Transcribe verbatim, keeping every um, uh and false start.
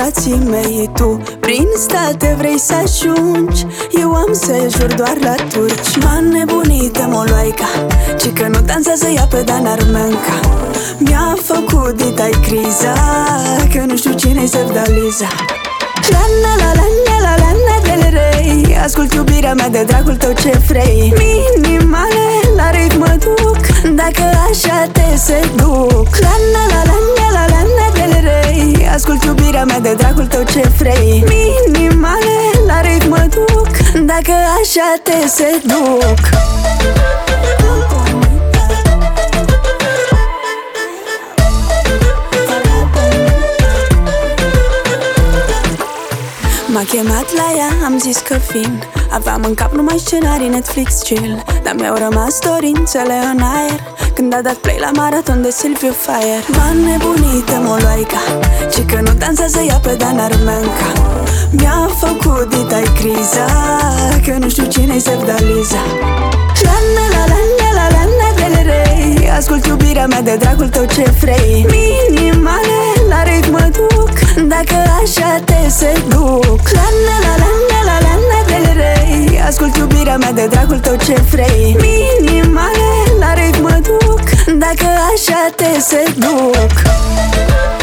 frații mei. Tu prin state vrei să ajungi, eu am sejur doar la turci. M-a nebunit Moloica, ci că nu dansează ea pe Dan Armenca. Mi-a făcut ditai criza, că nu știu cine-i Sevdaliza. La la la la la la la del rei, ascult iubirea mea, de dragul tău ce vrei. Minimale la ritm mă duc, dacă așa te seduc. La la la la la la la la del rei, ascult iubirea mea, de dragul tău ce vrei. Minimale la ritm mă duc, dacă așa te seduc. M-a chemat la ea, am zis că vin. Aveam în cap numai scenarii Netflix chill, dar mi-au rămas dorințele în aer când a dat play la maraton de Silviu Fire. M-a nebunit Moloica, ci că nu dansează ea pe Dan Armenca. Mi-a făcut ditai criza, că nu știu cine-i Sevdaliza. La la la la la la la la del rei, ascult iubirea mea, de dragul tău ce vrei. Minimale la ritm mă duc, dacă așa te seduc. La la la la la la la la del rei, ascult iubirea mea, de dragul tău ce vrei. Minimale la ritm mă duc, dacă așa te seduc.